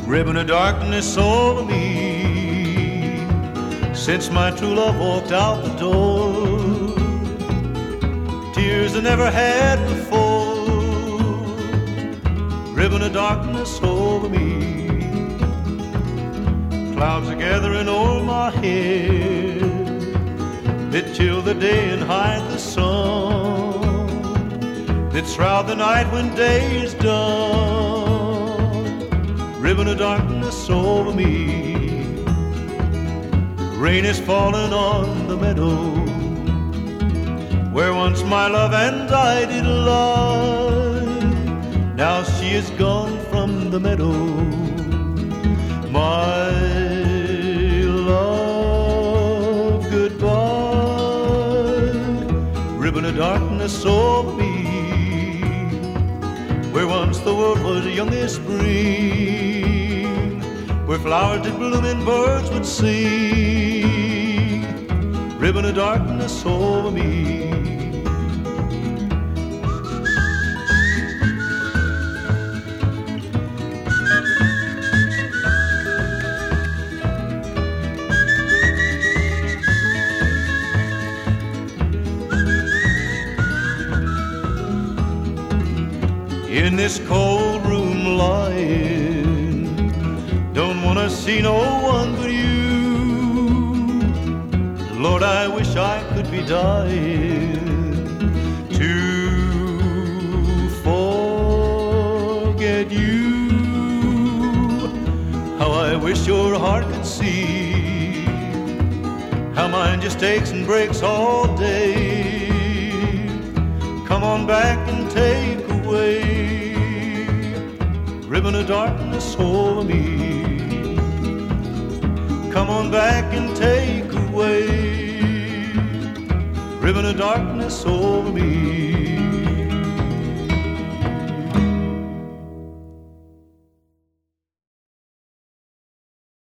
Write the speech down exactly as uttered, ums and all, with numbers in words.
ribbon of darkness over me. Since my true love walked out the door, tears I never had before, ribbon of darkness over me. Clouds are gathering over my head that chill the day and hide the sun, that shroud the night when day is done, ribbon of darkness over me. Rain is falling on the meadow where once my love and I did lie. Now she is gone from the meadow, my love, goodbye. Ribbon of darkness over me, where once the world was young as spring, where flowers did bloom and birds would sing, ribbon of darkness over me. In this cold room lying, don't wanna see no one but you. Lord, I wish I could be dying to forget you. How I wish your heart could see how mine just aches and breaks all day. Come on back and take away ribbon of darkness over me. Come on back and take away ribbon of darkness over me.